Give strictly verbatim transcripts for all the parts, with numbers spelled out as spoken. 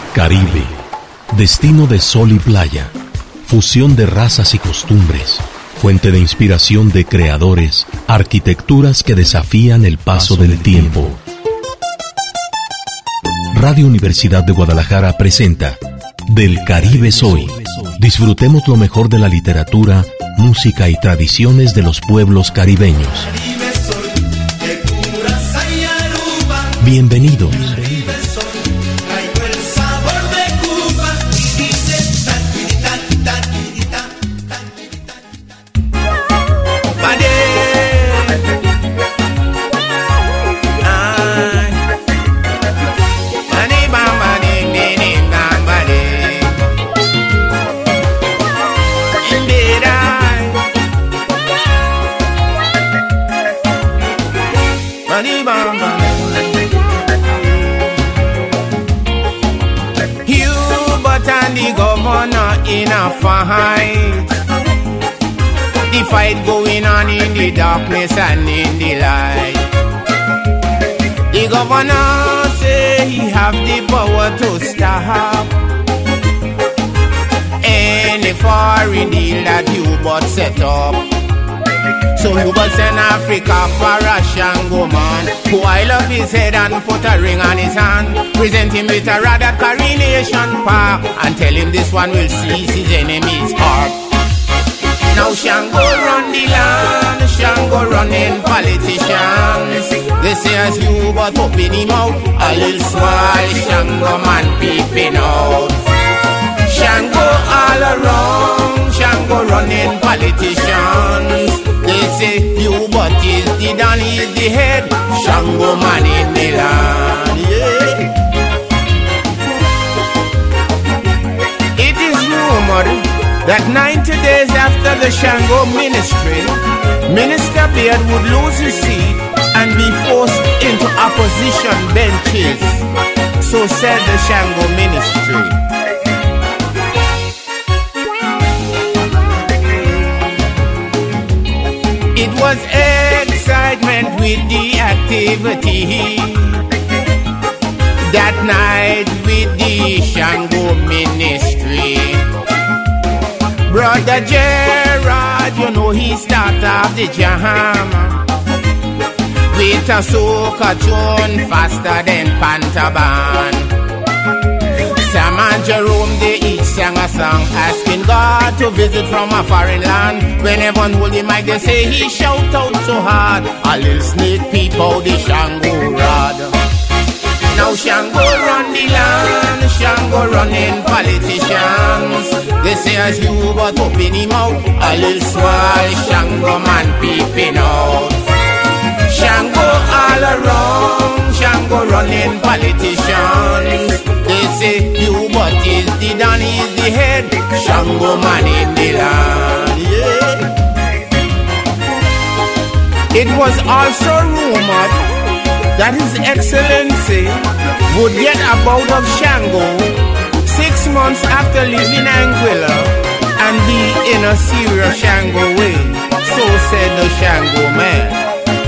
Caribe, destino de sol y playa, fusión de razas y costumbres, fuente de inspiración de creadores, arquitecturas que desafían el paso del tiempo. Radio Universidad de Guadalajara presenta Del Caribe Soy. Disfrutemos lo mejor de la literatura, música y tradiciones de los pueblos caribeños. Bienvenidos. In a fight, the fight going on in the darkness and in the light. The governor say he have the power to stop any foreign deal that you but set up. So you but send Africa for a Shango man who oil up his head and put a ring on his hand. Present him with a rod at Coronation Park and tell him this one will seize his enemy's heart. Now Shango run the land, Shango running politicians. They say as you but open him out, a little small Shango man peeping out. Shango all around, Shango running politicians. They say you but is the don, is the head, Shango man in the land, yeah. It is rumored that ninety days after the Shango ministry, Minister Beard would lose his seat and be forced into opposition benches. So said the Shango ministry. It was excitement with the activity that night with the Shango ministry. Brother Gerard, you know he started off the jam with a soca tune faster than Pantaban. Sam and Jerome, they each sang a song asking God to visit from a foreign land. Whenever one hold the mic, they say he shout out so hard, a little sneak peep out the Shango rod. Now Shango run the land, Shango running politicians. They say as you but open him out, a little small Shango man peeping out. Shango all around, Shango running politicians. They say you but is the don, is the head, Shango man in the land, yeah. It was also rumored that His Excellency would get a bout of Shango six months after leaving Anguilla and be in a serious Shango way. So said the Shango man.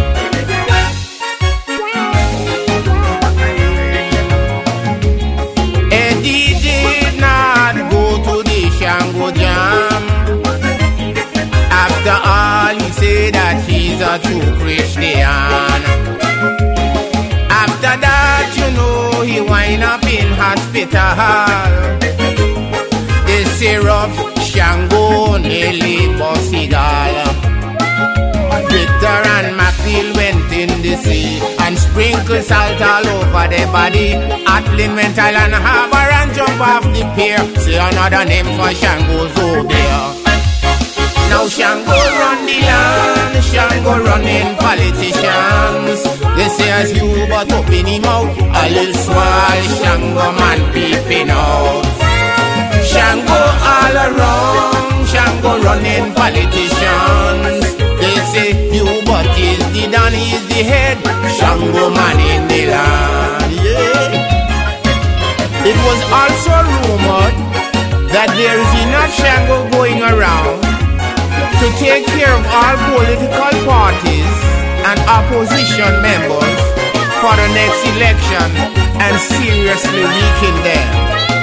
After all, he said that he's a true Christian. After that, you know, he wind up in hospital. They say rough Shango nearly Bossigal. Victor and Macneil went in the sea and sprinkled salt all over their body. Atlin went Island Harbor and jump off the pier. Say another name for Shango's over there. Now Shango run the land, Shango running politicians. They say as you but open him out, a little small Shango man peeping out. Shango all around, Shango running politicians. They say you but is the don, is the head, Shango man in the land, yeah. It was also rumored that there is enough Shango going around to take care of all political parties and opposition members for the next election and seriously weaken them.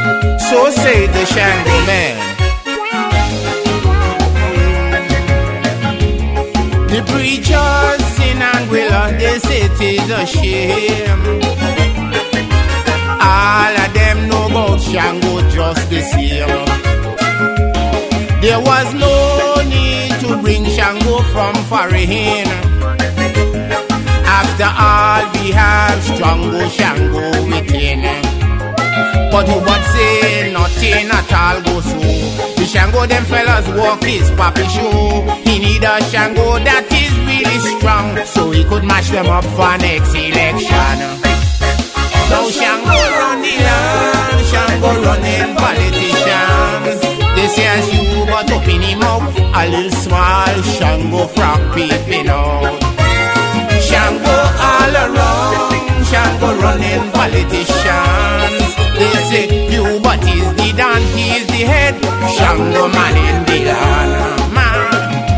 with the Shango man. The preachers in Anguilla, they say it is a shame. All of them know about Shango just the same. There was no need to bring Shango from foreign. After all, we have Shango, Shango within. But who would say nothing at all goes so? The Shango them fellas walk his papi show. He need a Shango that is really strong, so he could mash them up for next election. Now Shango run the land, Shango running politicians. They say as you but up in him out, a little small Shango frog peeping out. Shango all around, Shango running politicians. They say you but he's the dan, he's the head, Shango man in the land, man.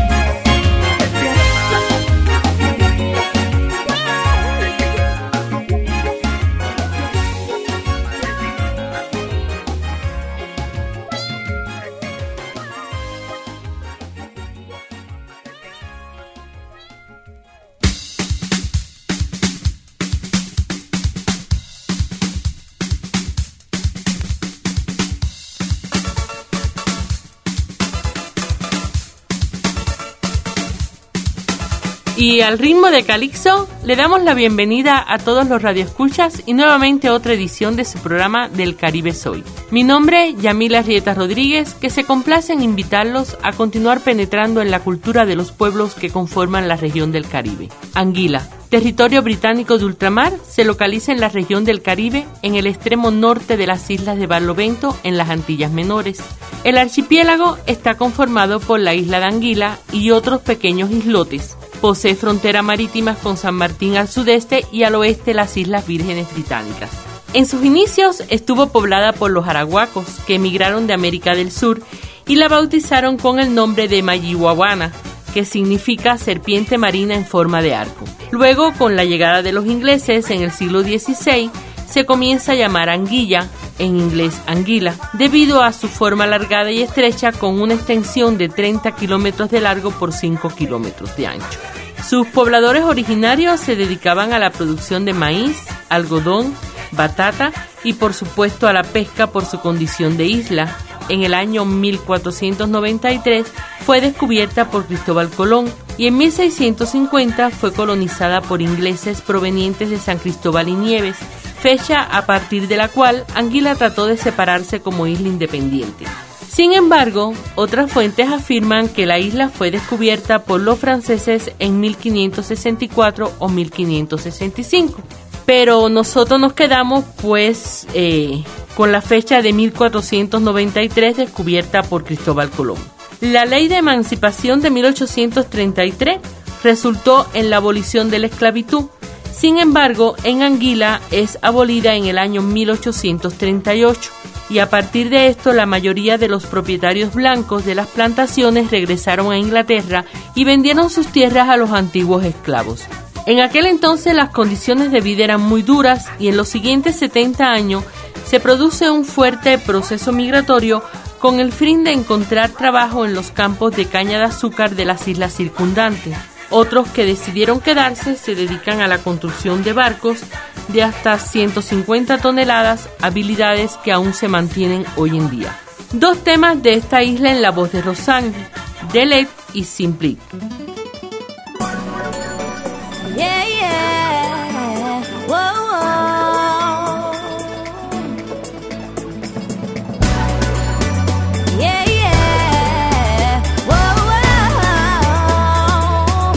Y al ritmo de Calixo, le damos la bienvenida a todos los radioescuchas y nuevamente otra edición de su programa Del Caribe Soy. Mi nombre, Yamila Rieta Rodríguez, que se complace en invitarlos a continuar penetrando en la cultura de los pueblos que conforman la región del Caribe. Anguila, territorio británico de ultramar, se localiza en la región del Caribe, en el extremo norte de las islas de Barlovento, en las Antillas Menores. El archipiélago está conformado por la isla de Anguila y otros pequeños islotes. Posee fronteras marítimas con San Martín al sudeste y al oeste las Islas Vírgenes Británicas. En sus inicios estuvo poblada por los arahuacos, que emigraron de América del Sur y la bautizaron con el nombre de Mayihuahuana, que significa serpiente marina en forma de arco. Luego, con la llegada de los ingleses en el siglo dieciséis, se comienza a llamar Anguilla, en inglés Anguila, debido a su forma alargada y estrecha con una extensión de treinta kilómetros de largo por cinco kilómetros de ancho. Sus pobladores originarios se dedicaban a la producción de maíz, algodón, batata y por supuesto a la pesca por su condición de isla. En el año mil cuatrocientos noventa y tres fue descubierta por Cristóbal Colón y en mil seiscientos cincuenta fue colonizada por ingleses provenientes de San Cristóbal y Nieves, fecha a partir de la cual Anguila trató de separarse como isla independiente. Sin embargo, otras fuentes afirman que la isla fue descubierta por los franceses en mil quinientos sesenta y cuatro o mil quinientos sesenta y cinco. Pero nosotros nos quedamos pues eh, con la fecha de mil cuatrocientos noventa y tres descubierta por Cristóbal Colón. La ley de emancipación de mil ochocientos treinta y tres resultó en la abolición de la esclavitud. Sin embargo, en Anguila es abolida en el año mil ochocientos treinta y ocho y a partir de esto la mayoría de los propietarios blancos de las plantaciones regresaron a Inglaterra y vendieron sus tierras a los antiguos esclavos. En aquel entonces las condiciones de vida eran muy duras y en los siguientes setenta años se produce un fuerte proceso migratorio con el fin de encontrar trabajo en los campos de caña de azúcar de las islas circundantes. Otros que decidieron quedarse se dedican a la construcción de barcos de hasta ciento cincuenta toneladas, habilidades que aún se mantienen hoy en día. Dos temas de esta isla en la voz de Rosanne, Delet y Simply. Yeah, yeah, whoa, whoa. Yeah, yeah, whoa, whoa.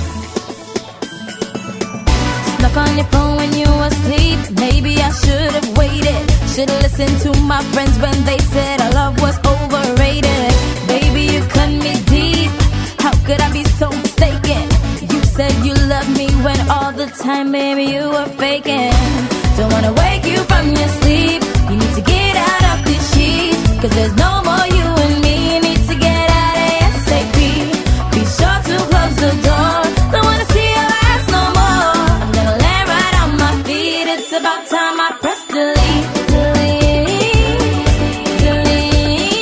Snuck on your phone when you were asleep. Maybe I should have waited. Should have listened to my friends when they said our love was overrated. Baby, you cut me deep. How could I be so mistaken? Said you loved me when all the time, baby, you were faking. Don't wanna wake you from your sleep. You need to get out of these sheets, cause there's no more you and me. You need to get out ASAP. Be sure to close the door. Don't wanna see your ass no more. I'm gonna land right on my feet. It's about time I press delete, delete, delete.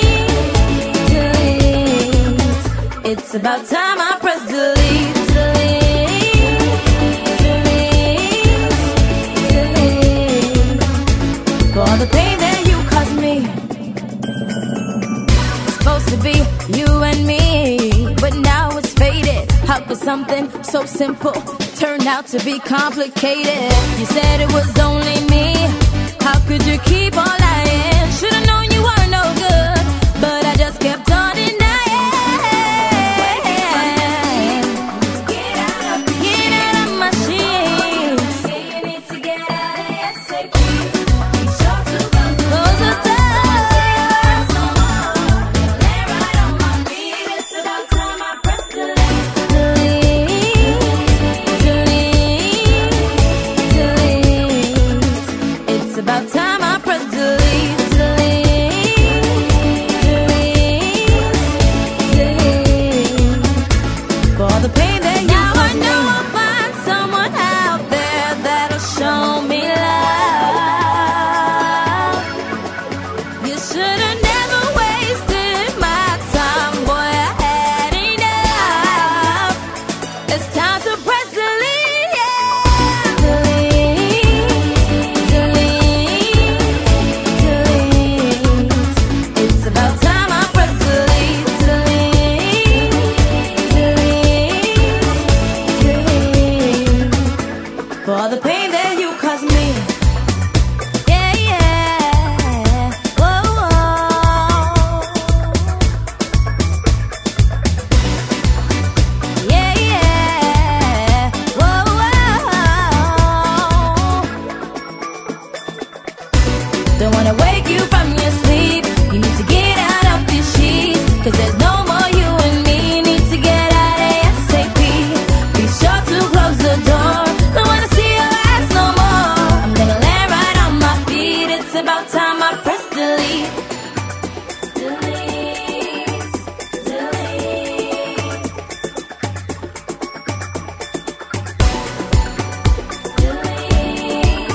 It's about time I press delete, delete, delete, delete. For all the pain that you caused me. It's supposed to be you and me, but now it's faded. How could something so simple turn out to be complicated? You said it was only me. How could you keep on lying? Should've known you were no good, but I just kept on denying. Get out of, get out of my sheets. You need to get out of A S A P. Be sure to close the door. No more. Lay right on my feet. It's about time I press delete, delete, delete, delete. It's about time I press delete, delete, delete, delete. For all the pain that you now I know me. I'll find someone out there that'll show me love. You should've never wasted my time, boy, I had enough. It's time to press delete, yeah. Delete, delete, delete. It's about time I press delete, delete, delete, delete. For all the pain that you caused me. Yeah, yeah. Whoa, whoa. Yeah, yeah. Whoa, whoa. Don't wanna wake you from your sleep. You need to get out of these sheets, 'cause there's no more you and me. Need to get out A S A P. Be sure to close the door. Don't wanna see your ass no more. I'm gonna land right on my feet. It's about time I press delete. Delete, delete, delete,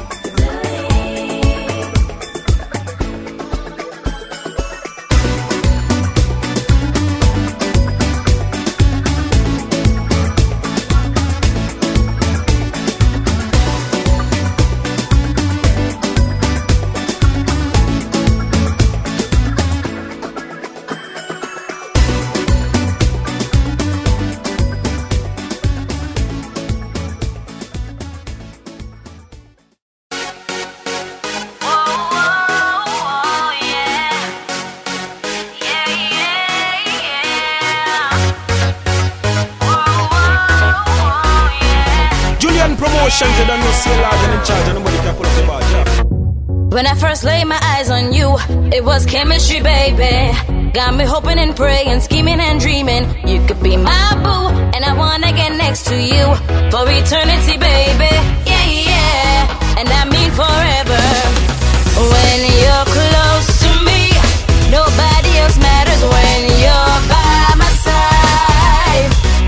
Julian Promotions, you don't know, see a large and in charge, and nobody can pull up the bar, yeah. When I first laid my eyes on you, it was chemistry, baby. Got me hoping and praying, scheming and dreaming. You could be my boo, and I wanna get next to you for eternity, baby. Yeah, yeah, and I mean forever. When you're close to me, nobody else matters when you're by my side.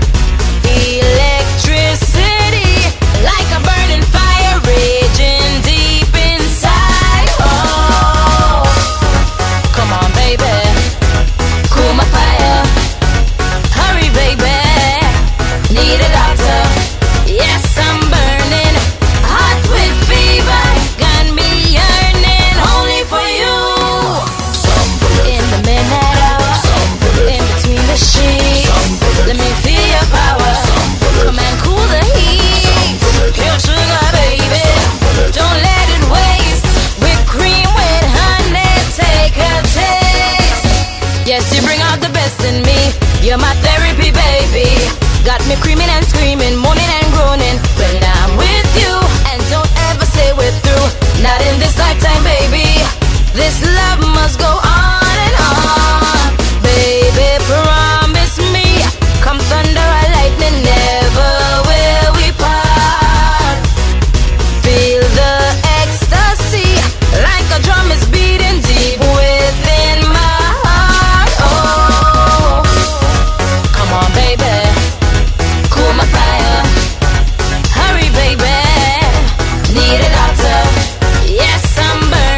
Electricity, like a burning fire, raging deep inside. Oh, come on, baby, cool my fire. Hurry, baby, need a doctor. Yes, I'm burning, hot with fever. Got me yearning only for you. In the midnight hour, in between the sheets, let me feel your power. Come and cool the heat. Pure sugar, baby, don't let it waste. Whip cream with honey, take a taste. Yes, you bring out the best in me. You're my therapy, baby. Got me screaming and screaming, moaning and groaning when I'm with you. And don't ever say we're through, not in this lifetime, baby. This love must go on and on. Baby, promise me, come thunder or lightning, never will we part. Feel the ecstasy, like a drum is beating deep within my heart. Oh, come on, baby, cool my fire. Hurry, baby, need a doctor. Yes, I'm burning.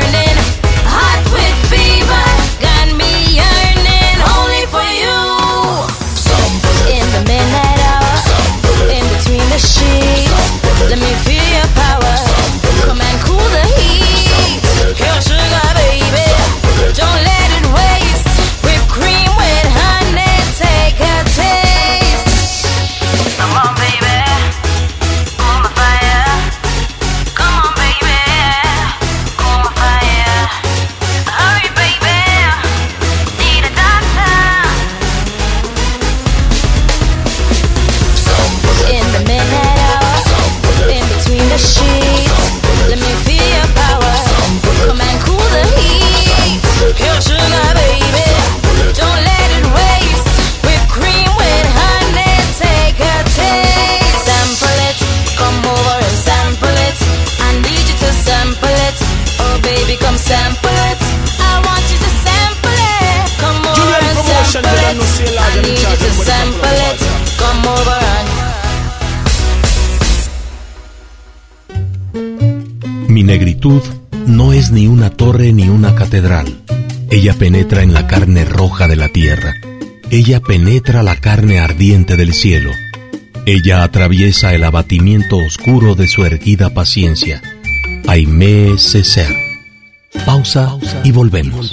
negritud no es ni una torre ni una catedral. Ella penetra en la carne roja de la tierra. Ella penetra la carne ardiente del cielo. Ella atraviesa el abatimiento oscuro de su erguida paciencia. Aimé Césaire. Pausa y volvemos.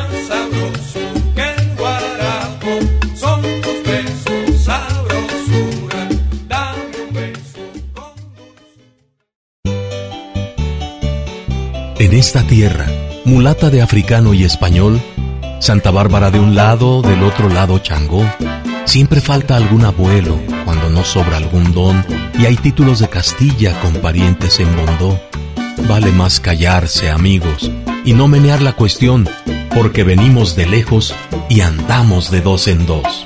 En esta tierra, mulata de africano y español, Santa Bárbara de un lado, del otro lado Changó, siempre falta algún abuelo cuando no sobra algún don y hay títulos de Castilla con parientes en Bondó. Vale más callarse, amigos, y no menear la cuestión, porque venimos de lejos y andamos de dos en dos.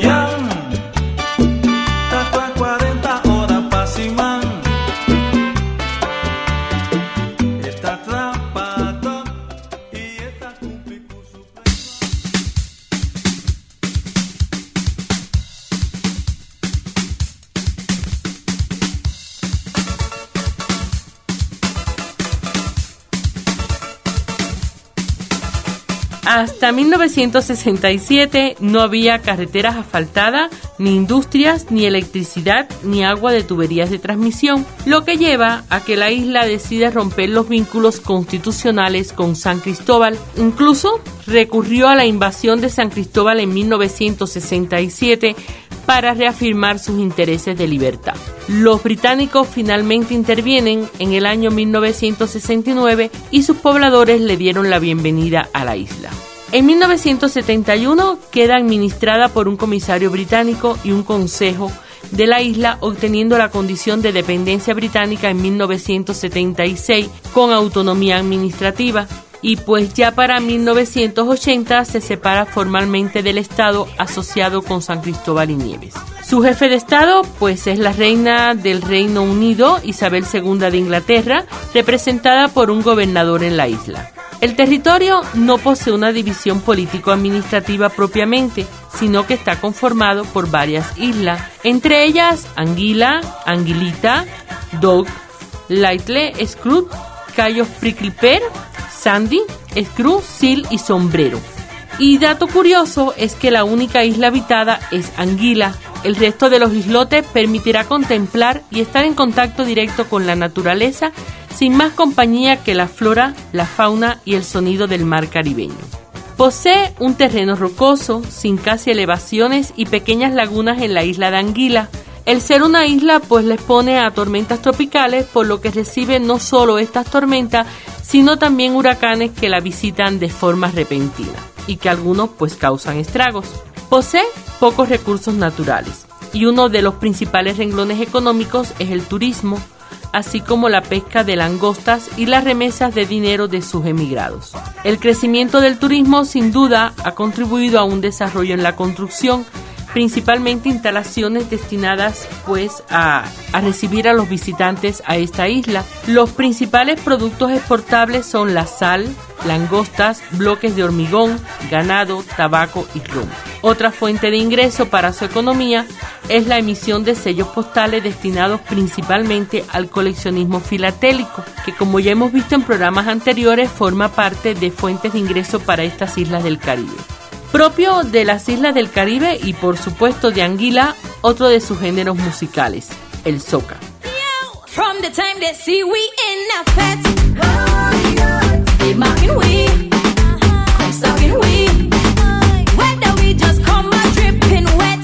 Hasta mil novecientos sesenta y siete no había carreteras asfaltadas, ni industrias, ni electricidad, ni agua de tuberías de transmisión, lo que lleva a que la isla decida romper los vínculos constitucionales con San Cristóbal. Incluso recurrió a la invasión de San Cristóbal en mil novecientos sesenta y siete para reafirmar sus intereses de libertad. Los británicos finalmente intervienen en el año mil novecientos sesenta y nueve y sus pobladores le dieron la bienvenida a la isla. En mil novecientos setenta y uno queda administrada por un comisario británico y un consejo de la isla, obteniendo la condición de dependencia británica en mil novecientos setenta y seis con autonomía administrativa. Y pues ya para mil novecientos ochenta se separa formalmente del Estado asociado con San Cristóbal y Nieves. Su jefe de Estado pues es la reina del Reino Unido, Isabel segunda de Inglaterra, representada por un gobernador en la isla. El territorio no posee una división político-administrativa propiamente, sino que está conformado por varias islas, entre ellas Anguila, Anguilita, Dog, Lightly, Scrut, Cayos Prickly Pear, Sandy, Screw, Seal y Sombrero. Y dato curioso es que la única isla habitada es Anguila. El resto de los islotes permitirá contemplar y estar en contacto directo con la naturaleza sin más compañía que la flora, la fauna y el sonido del mar caribeño. Posee un terreno rocoso, sin casi elevaciones y pequeñas lagunas en la isla de Anguila. El ser una isla pues le expone a tormentas tropicales, por lo que recibe no solo estas tormentas, sino también huracanes que la visitan de forma repentina y que algunos pues causan estragos. Posee pocos recursos naturales y uno de los principales renglones económicos es el turismo, así como la pesca de langostas y las remesas de dinero de sus emigrados. El crecimiento del turismo sin duda ha contribuido a un desarrollo en la construcción, principalmente instalaciones destinadas pues a, a recibir a los visitantes a esta isla. Los principales productos exportables son la sal, langostas, bloques de hormigón, ganado, tabaco y ron. Otra fuente de ingreso para su economía es la emisión de sellos postales destinados principalmente al coleccionismo filatélico, que como ya hemos visto en programas anteriores forma parte de fuentes de ingreso para estas islas del Caribe. Propio de las islas del Caribe y por supuesto de Anguila, otro de sus géneros musicales, el soca. From the time they see we in a fete, they mocking we, come stalking we, whether we just come a dripping wet,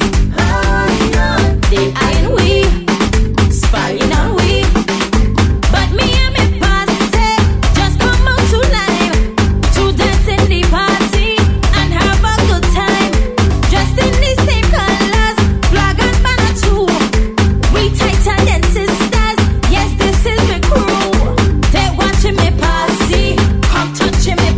they eyeing we, spying on we, but me and me posse just come out to live, to dance in the party and have a good time, dressed in the same colors, flag and banner too, we tighter than sisters. Yes, this is the crew. They watching me posse, come touching me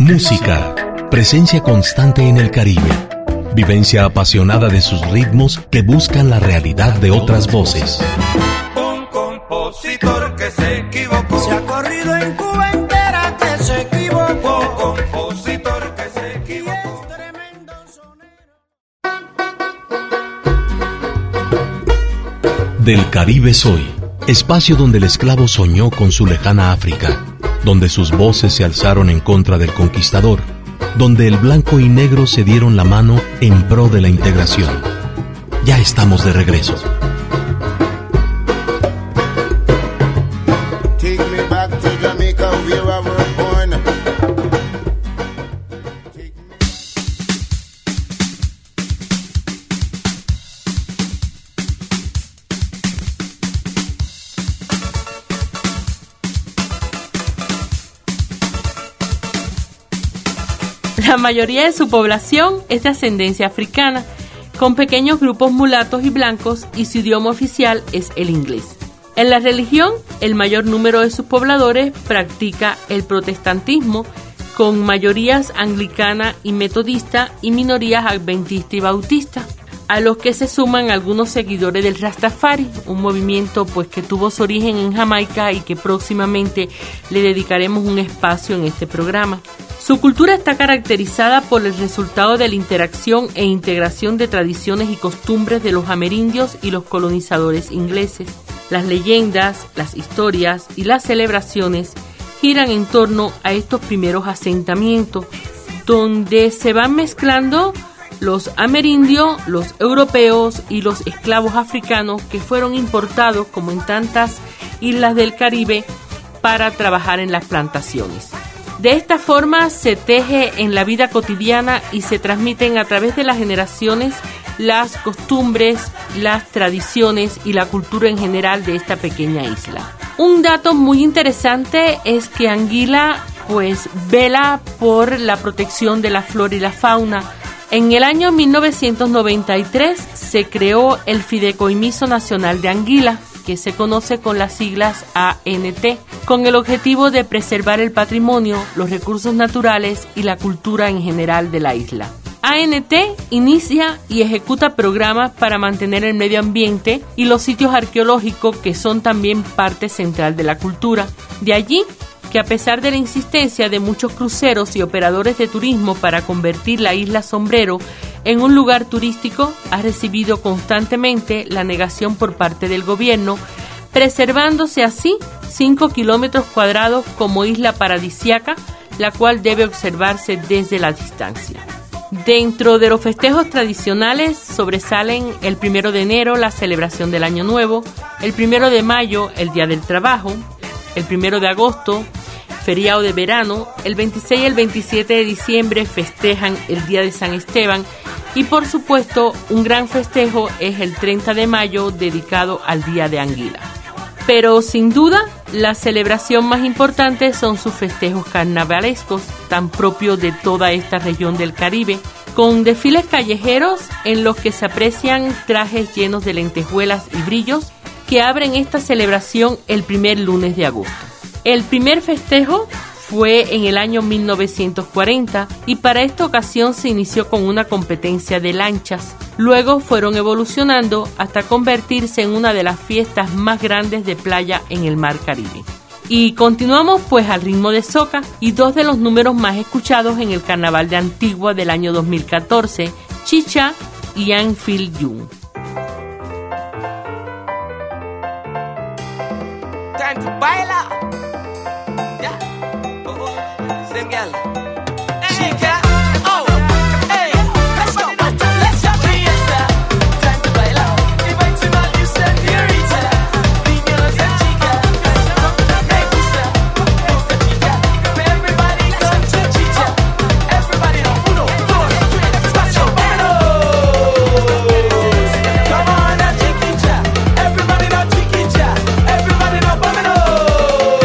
Música, presencia constante en el Caribe, vivencia apasionada de sus ritmos que buscan la realidad de otras voces. Un compositor que se equivocó. Se ha corrido en Cuba entera que se equivocó. Un compositor que se equivocó. Tremendo sonero. Del Caribe soy, espacio donde el esclavo soñó con su lejana África, donde sus voces se alzaron en contra del conquistador, donde el blanco y negro se dieron la mano en pro de la integración. Ya estamos de regreso. Take me back to Jamaica where I was born. Take me- La mayoría de su población es de ascendencia africana, con pequeños grupos mulatos y blancos, y su idioma oficial es el inglés. En la religión, el mayor número de sus pobladores practica el protestantismo, con mayorías anglicana y metodista y minorías adventista y bautista, a los que se suman algunos seguidores del Rastafari, un movimiento pues que tuvo su origen en Jamaica y que próximamente le dedicaremos un espacio en este programa. Su cultura está caracterizada por el resultado de la interacción e integración de tradiciones y costumbres de los amerindios y los colonizadores ingleses. Las leyendas, las historias y las celebraciones giran en torno a estos primeros asentamientos, donde se van mezclando los amerindios, los europeos y los esclavos africanos que fueron importados, como en tantas islas del Caribe, para trabajar en las plantaciones. De esta forma se teje en la vida cotidiana y se transmiten a través de las generaciones las costumbres, las tradiciones y la cultura en general de esta pequeña isla. Un dato muy interesante es que Anguila pues vela por la protección de la flora y la fauna. En el año mil novecientos noventa y tres se creó el Fideicomiso Nacional de Anguila, que se conoce con las siglas A N T, con el objetivo de preservar el patrimonio, los recursos naturales y la cultura en general de la isla. A N T inicia y ejecuta programas para mantener el medio ambiente y los sitios arqueológicos, que son también parte central de la cultura. De allí que, a pesar de la insistencia de muchos cruceros y operadores de turismo para convertir la isla Sombrero en un lugar turístico, ha recibido constantemente la negación por parte del gobierno, preservándose así cinco kilómetros cuadrados como isla paradisiaca, la cual debe observarse desde la distancia. Dentro de los festejos tradicionales sobresalen el primero de enero, la celebración del Año Nuevo, el primero de mayo, el Día del Trabajo, el primero de agosto, feriado de verano, el veintiséis y el veintisiete de diciembre festejan el Día de San Esteban y, por supuesto, un gran festejo es el treinta de mayo dedicado al Día de Anguila. Pero sin duda, la celebración más importante son sus festejos carnavalescos, tan propios de toda esta región del Caribe, con desfiles callejeros en los que se aprecian trajes llenos de lentejuelas y brillos que abren esta celebración el primer lunes de agosto. El primer festejo fue en el año mil novecientos cuarenta y para esta ocasión se inició con una competencia de lanchas. Luego fueron evolucionando hasta convertirse en una de las fiestas más grandes de playa en el Mar Caribe. Y continuamos pues al ritmo de soca y dos de los números más escuchados en el Carnaval de Antigua del año dos mil catorce, Chicha y I Feel You. Time to bailar. Yeah. Oh, oh. Same girl. Chica. Oh. Hey. Let's go. Let's go. Fiesta. Time to bailar. Y máxima y señorita. Niños de chica. Me gusta. Gusta chica. Everybody come to chicha. Everybody on uno, dos, tres, despacho. Vámonos. Come on now, chiquilla. Everybody now, chiquilla. Everybody now, vámonos.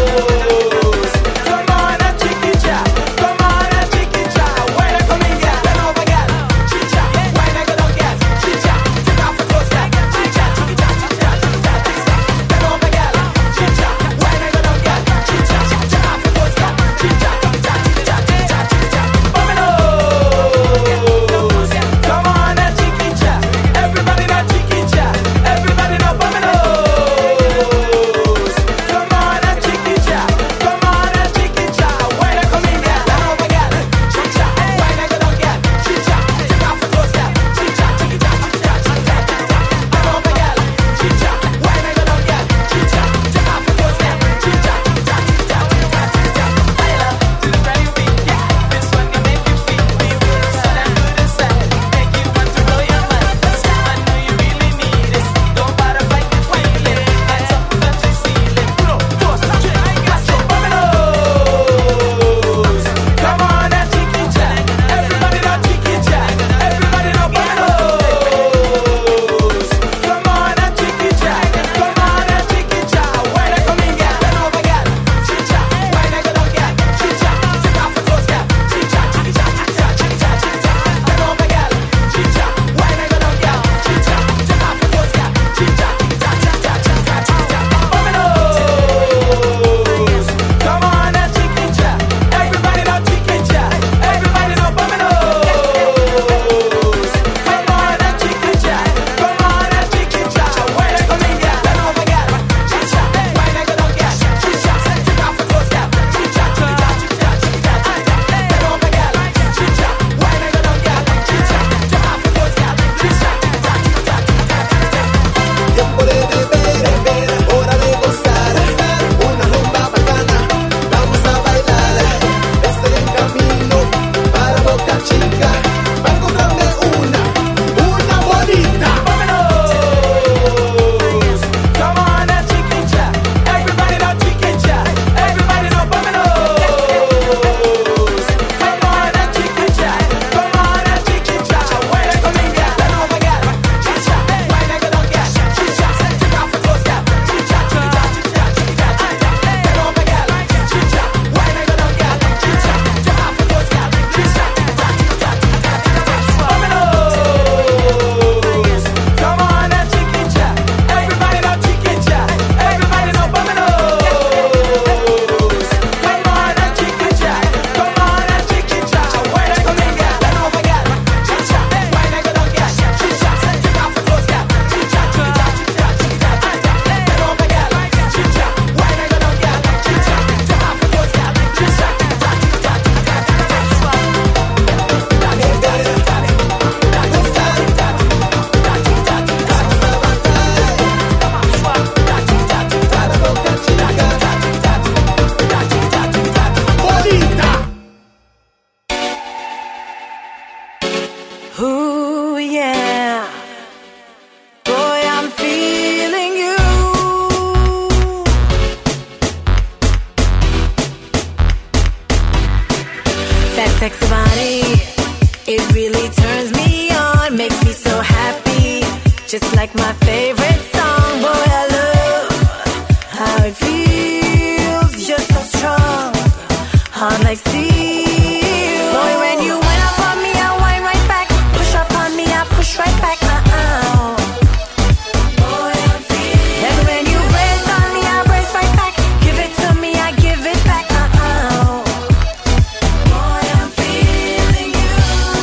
just like my favorite song. Boy, I love how it feels. You're so strong, hard like steel. Boy, when you wind up on me, I wind right back. Push up on me, I push right back. Uh-uh. Boy, I'm feeling. And when you brace on me, I brace right back. Give it to me, I give it back. Uh-uh. Boy, I'm feeling you.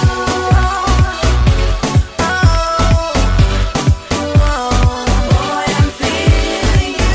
Oh, oh, boy, I'm feeling you.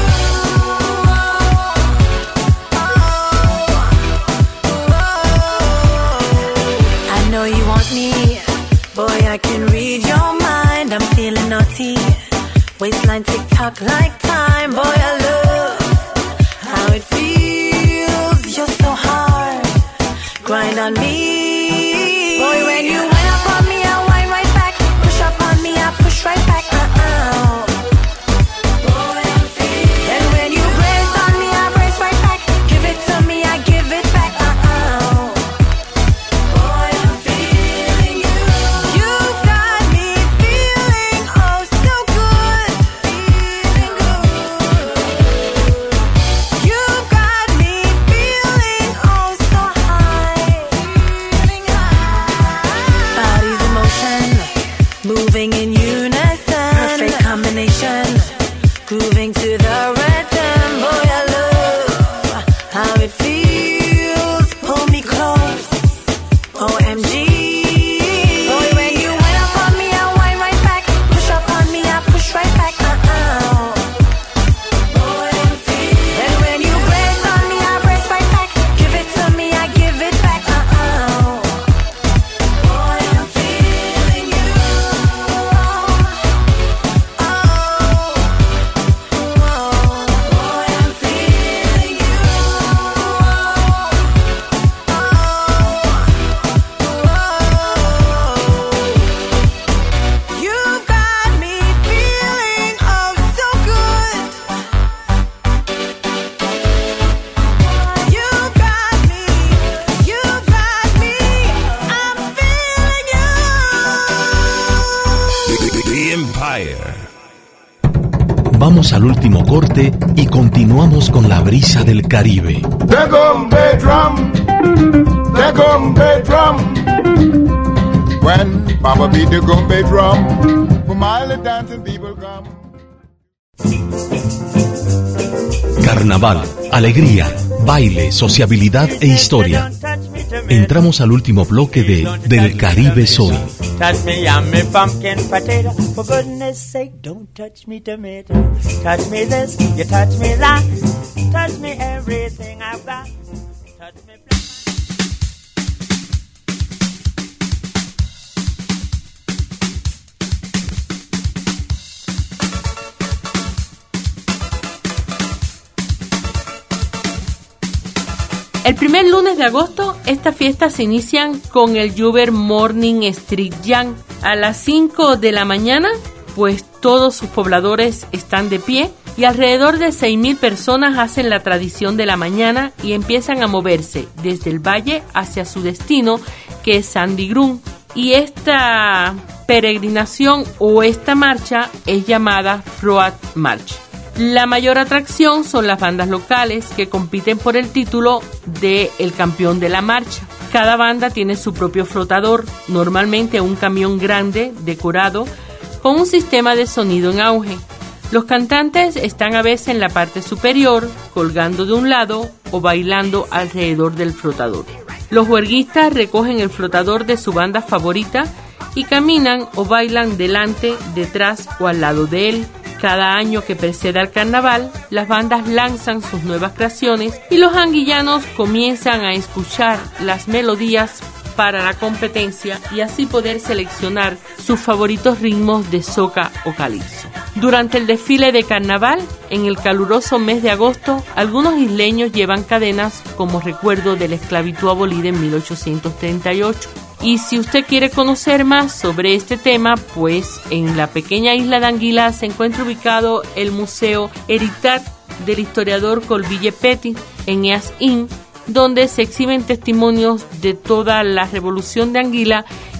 I know you want me, boy, I can read your mind. I'm feeling naughty, waistline tick tock like time. Boy, I love how it feels. You're so hard, grind on me. Boy, when you wind up on me, I wind right back. Push up on me, I push right back. Uh-uh. Boy, I'm feeling. And when you brace on me, I brace right back. Give it to me, I give it back. Uh-uh. Boy, I'm feeling you. You've got me feeling oh so good. Feeling good. You've got me feeling oh so high. Feeling high. Body's in motion, moving in unison. Perfect combination, grooving to the rhythm. Boy, I love how it feels. Pull me close, O M G. Boy, when you wind up on me, I wind right back. Push up on me, I push right back. Uh-uh. Boy, I'm feeling. And when you brace on me, I brace right back. Give it to me, I give it back. Uh-uh. Boy, I'm feeling you. Oh, oh, boy, I'm feeling you. You've got me feeling oh so good. You've got me, you've got me, I'm feeling you. The Empire. Vamos al último corte y continuamos con la brisa del Caribe. The Gombe drum, the Gombe drum. When Papa beat the Gombe drum, for my little dancing people come. Carnaval, alegría, baile, sociabilidad e historia. Entramos al último bloque de Del Caribe Soy. Touch me, I'm me pumpkin potato. For goodness sake, don't touch me tomato. Touch me this, you touch me that. Touch me everything I've got. Touch me black. El primer lunes de agosto, estas fiestas se inician con el Juber Morning Street Jam. A las cinco de la mañana, pues todos sus pobladores están de pie y alrededor de seis mil personas hacen la tradición de la mañana y empiezan a moverse desde el valle hacia su destino, que es Sandy Grun. Y esta peregrinación o esta marcha es llamada Road March. La mayor atracción son las bandas locales que compiten por el título de el campeón de la marcha. Cada banda tiene su propio flotador, normalmente un camión grande decorado con un sistema de sonido en auge. Los cantantes están a veces en la parte superior, colgando de un lado o bailando alrededor del flotador. Los huerguistas recogen el flotador de su banda favorita y caminan o bailan delante, detrás o al lado de él. Cada año que precede al carnaval, las bandas lanzan sus nuevas creaciones y los anguillanos comienzan a escuchar las melodías para la competencia y así poder seleccionar sus favoritos ritmos de soca o calipso. Durante el desfile de carnaval, en el caluroso mes de agosto, algunos isleños llevan cadenas como recuerdo de la esclavitud abolida en mil ochocientos treinta y ocho. Y si usted quiere conocer más sobre este tema, pues en la pequeña isla de Anguila se encuentra ubicado el Museo Heritage del historiador Colville Petit en Eas Inn, donde se exhiben testimonios de toda la revolución de Anguila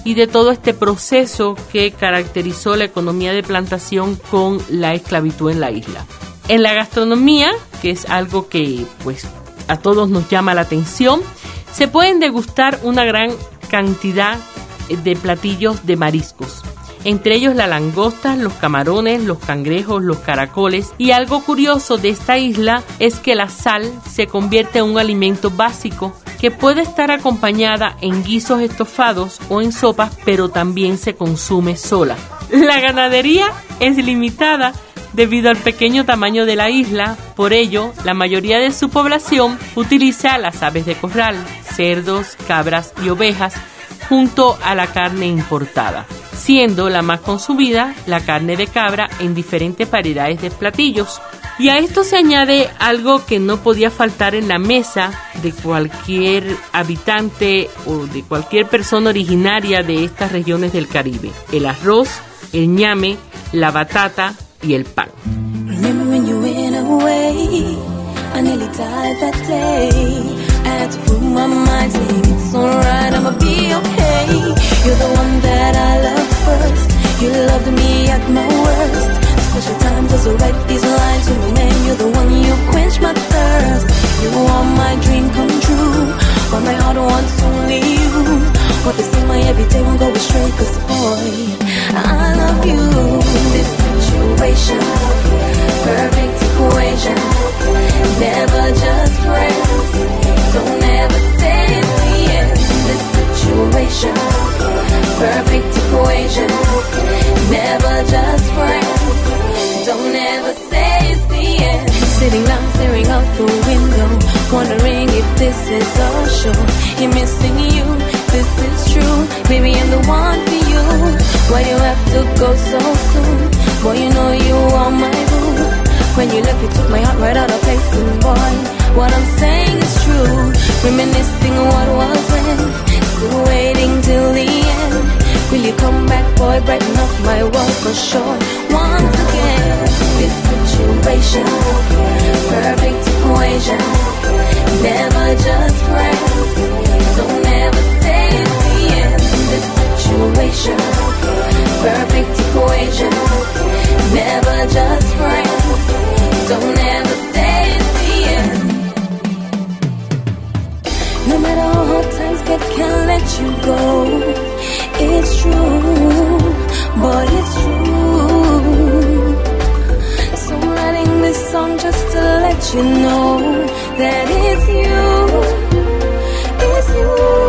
y de todo este proceso que caracterizó la economía de plantación con la esclavitud en la isla. En la gastronomía, que es algo que pues a todos nos llama la atención, se pueden degustar una gran cantidad de platillos de mariscos. Entre ellos la langosta, los camarones, los cangrejos, los caracoles. Y algo curioso de esta isla es que la sal se convierte en un alimento básico que puede estar acompañada en guisos estofados o en sopas, pero también se consume sola. La ganadería es limitada debido al pequeño tamaño de la isla, por ello la mayoría de su población utiliza las aves de corral, cerdos, cabras y ovejas, junto a la carne importada, siendo la más consumida la carne de cabra en diferentes variedades de platillos. Y a esto se añade algo que no podía faltar en la mesa de cualquier habitante o de cualquier persona originaria de estas regiones del Caribe: el arroz, el ñame, la batata y el pan. Remember when you went away, I nearly died that day. I had to put my mind saying it's alright, I'ma be okay. You're the one that I loved first. You loved me at my worst. The special times as I write these lines to my man, you're the one, you quench my thirst. You are my dream come true, but my heart wants only you. What they say my everyday won't go astray, cause boy, I love you. This situation, perfect equation, never just friends. Don't ever say it's the end. This situation, perfect equation, never just friends. Don't ever say it's the end. Sitting down, staring out the window, wondering if this is a show. You're missing you, this is true. Baby, I'm the one for you. Why you have to go so soon? Boy, you know you are my boo. When you left, you took my heart right out of place. And boy, what I'm saying is true. Reminiscing what was when, still waiting till the end. Will you come back, boy, brighten up my world for sure. Once again, this situation, perfect equation, never just friends. Don't ever say it's the end. This situation, perfect equation, never just friends. Don't ever say it's the end. No matter how hard times get, can't let you go. It's true, but it's true. So I'm writing this song just to let you know that it's you, it's you.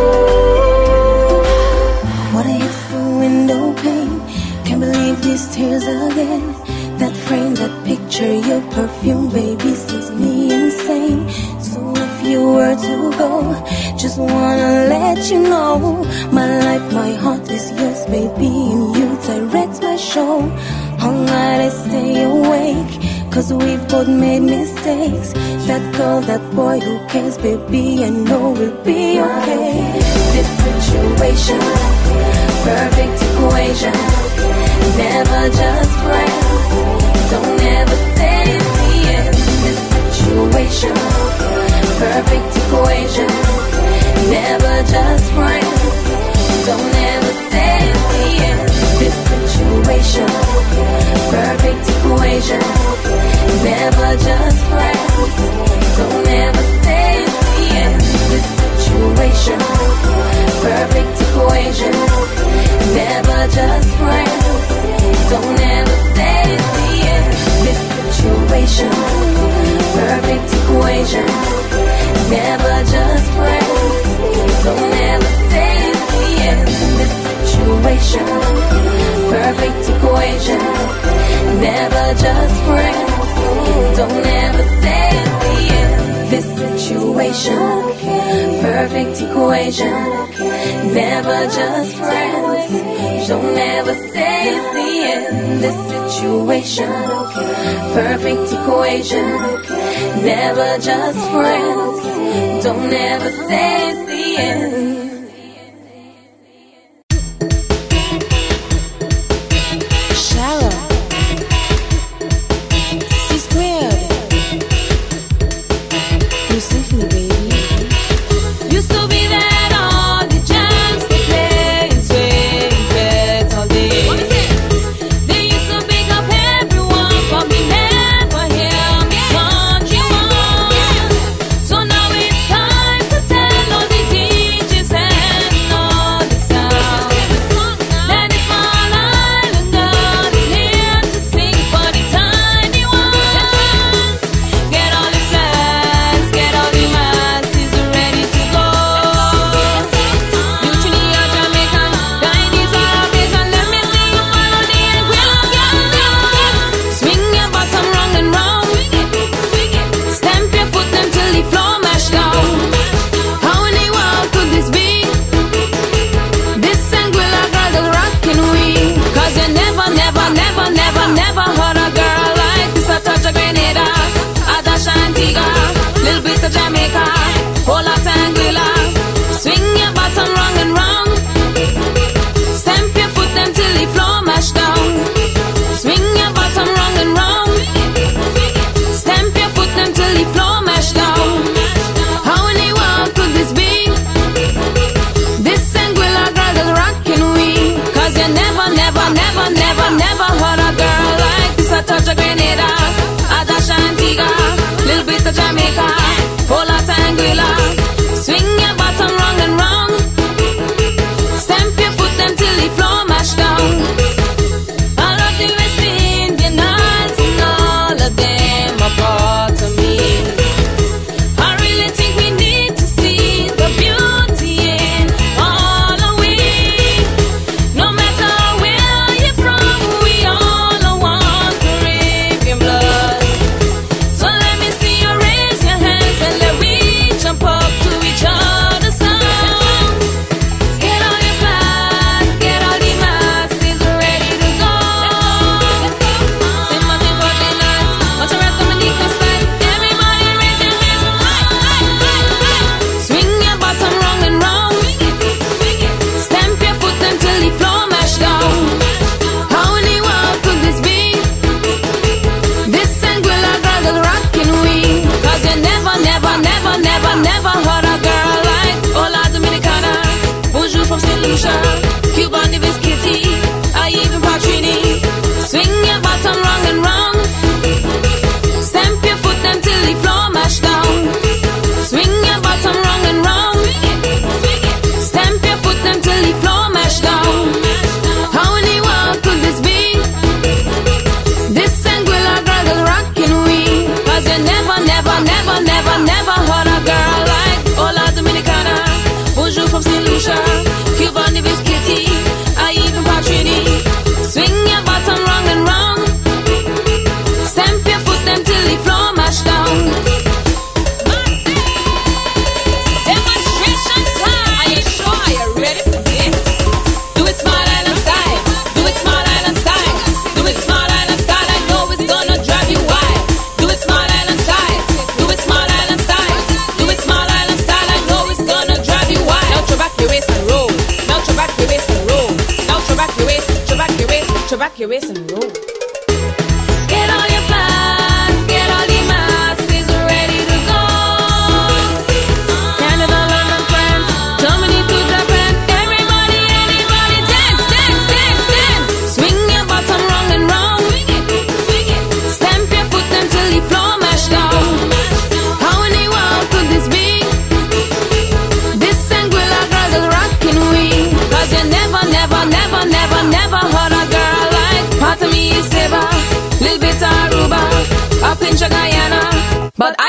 What a hit through window pane. Can't believe these tears again. That frame, that picture, your perfume, baby, sends me insane. So if you were to go, just wanna let you know, my life, my heart is yours, baby, and you direct my show. All night I stay awake, cause we've both made mistakes. That girl, that boy, who cares, baby, I know we'll be okay. This situation, perfect equation, never just friends. Don't ever say it's the end. This situation, perfect equation, never just friends. Don't ever say it's the end. This situation, perfect equation, never just friends. Don't ever say it's the end. This situation, perfect equation, never just friends. Don't ever say it's the end. This situation, perfect equation, never just friends. Don't ever say it's the end. This situation, perfect equation, never just friends. Don't ever say it's the end. This situation, perfect equation, never just friends. Don't ever say it's the end. This situation, perfect equation, never just friends. Don't ever say it's the end. Used to be that all the jams they play and sway.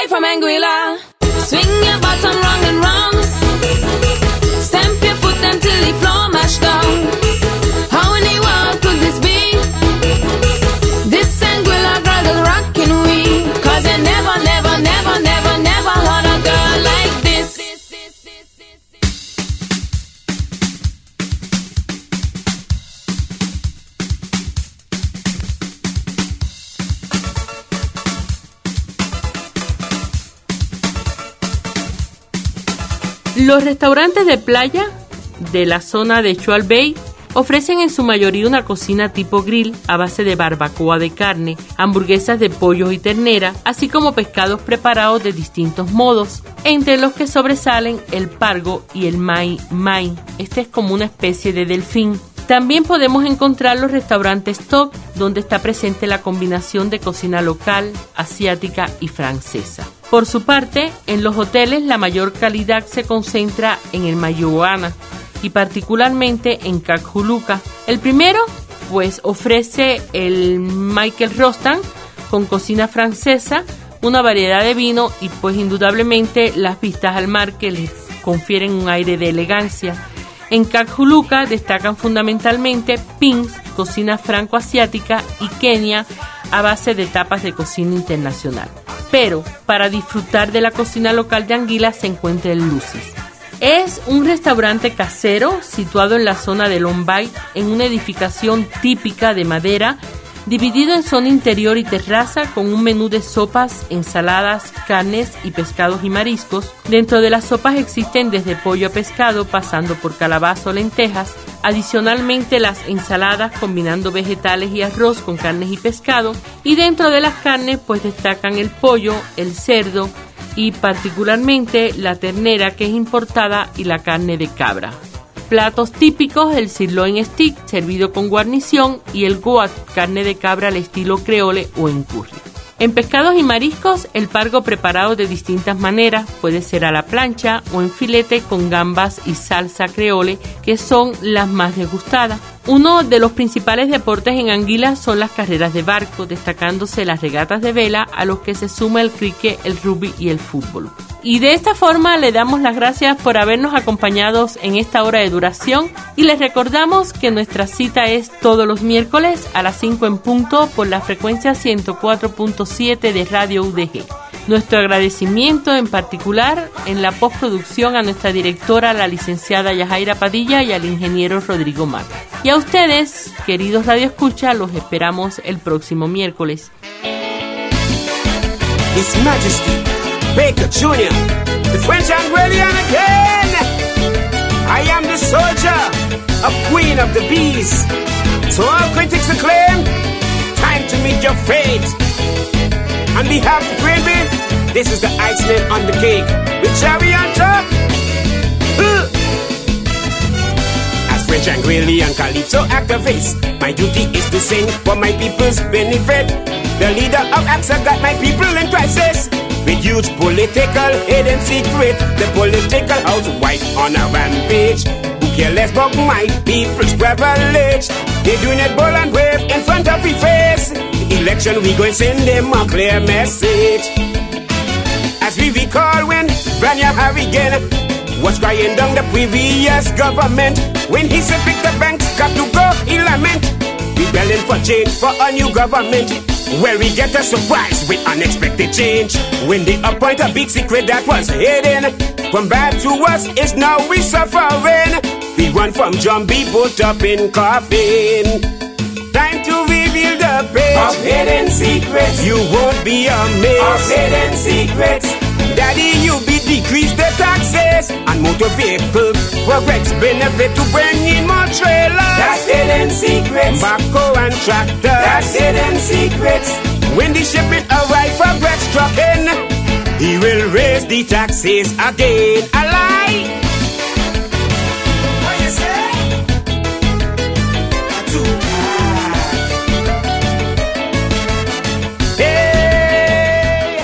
boy from Anguilla. Swing your bottom round and round. Stamp your foot until the floor mash down. How in the world could this be? This Anguilla girl is rocking we. Cause you never, never, never, never, never heard a girl like this. Los restaurantes de playa de la zona de Chual Bay ofrecen en su mayoría una cocina tipo grill a base de barbacoa de carne, hamburguesas de pollo y ternera, así como pescados preparados de distintos modos, entre los que sobresalen el pargo y el mai mai. Este es como una especie de delfín. También podemos encontrar los restaurantes top, donde está presente la combinación de cocina local, asiática y francesa. Por su parte, en los hoteles la mayor calidad se concentra en el Mayuana y particularmente en Cajuluca. El primero, pues, ofrece el Michael Rostan con cocina francesa, una variedad de vino y, pues, indudablemente las vistas al mar que les confieren un aire de elegancia. En Cajuluca destacan fundamentalmente Pins, cocina franco-asiática, y Kenia, a base de tapas de cocina internacional. Pero para disfrutar de la cocina local de Anguilla se encuentra el Lucy's. Es un restaurante casero situado en la zona de Long Bay, en una edificación típica de madera, dividido en zona interior y terraza, con un menú de sopas, ensaladas, carnes y pescados y mariscos. Dentro de las sopas existen desde pollo a pescado, pasando por calabaza o lentejas. Adicionalmente, las ensaladas combinando vegetales y arroz con carnes y pescado. Y dentro de las carnes, pues destacan el pollo, el cerdo y particularmente la ternera, que es importada, y la carne de cabra. Platos típicos: el sirloin stick servido con guarnición y el goat, carne de cabra al estilo creole o en curry. En pescados y mariscos, el pargo preparado de distintas maneras, puede ser a la plancha o en filete con gambas y salsa creole, que son las más degustadas. Uno de los principales deportes en Anguilla son las carreras de barco, destacándose las regatas de vela, a los que se suma el cricket, el rugby y el fútbol. Y de esta forma le damos las gracias por habernos acompañado en esta hora de duración y les recordamos que nuestra cita es todos los miércoles a las cinco en punto por la frecuencia ciento cuatro punto siete de Radio U D G. Nuestro agradecimiento en particular en la postproducción a nuestra directora, la licenciada Yajaira Padilla, y al ingeniero Rodrigo Mata. Y a ustedes, queridos radioescuchas, los esperamos el próximo miércoles. His Majesty Baker Junior, the French Anguillian again. I am the soldier of Queen of the Bees. So all critics acclaim, time to meet your fate. On behalf of Gravy, this is the Iceland on the cake with cherry on top. Uh. As French Anguillian Calypso activates, my duty is to sing for my people's benefit. The leader of AXA got my people in crisis. With huge political hidden secret, the political housewife on a rampage. Who care less about my people's privilege? They doing it bold and brave in front of the face. The election we going send them a clear message. As we recall when Vanya Harrigan was crying down the previous government, when he said pick the banks, got to go, he lament. Rebelling for change for a new government, where we get a surprise with unexpected change. When they appoint a big secret that was hidden from bad to us, is now we suffering. We run from zombie put up in coffin. Time to reveal the page of hidden secrets. You won't be amazed of hidden secrets. Daddy, you be decrease the taxes and motor vehicle progress benefit to bring in more trailers. That's hidden secrets. Backhoe and tractor. That's hidden secrets. When the shipment arrive for bread trucking, he will raise the taxes again. A lie. What you say? Too high. Hey.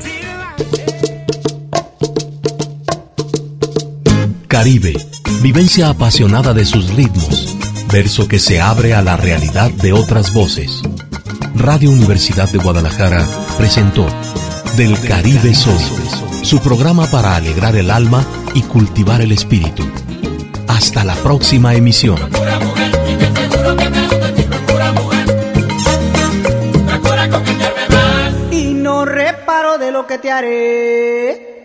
Caribe, vivencia apasionada de sus ritmos, verso que se abre a la realidad de otras voces. Radio Universidad de Guadalajara presentó del Caribe Soul, su programa para alegrar el alma y cultivar el espíritu. Hasta la próxima emisión. Y no reparo de lo que te haré.